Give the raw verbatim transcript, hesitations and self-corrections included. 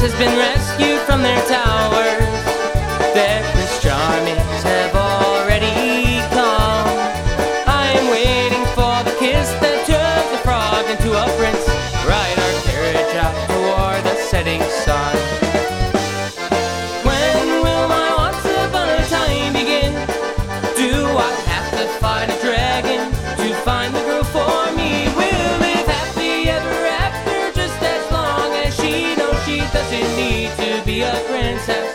has been rescued from their towers. Their Prince Charmings have already come. I am waiting for the kiss that turns the frog into a prince. Ride our carriage out toward the setting sun. When will my once upon a time begin? Do I have to fight a dragon to find the girl for me? We'll live happy ever after, just as long as she knows she doesn't need to be a princess.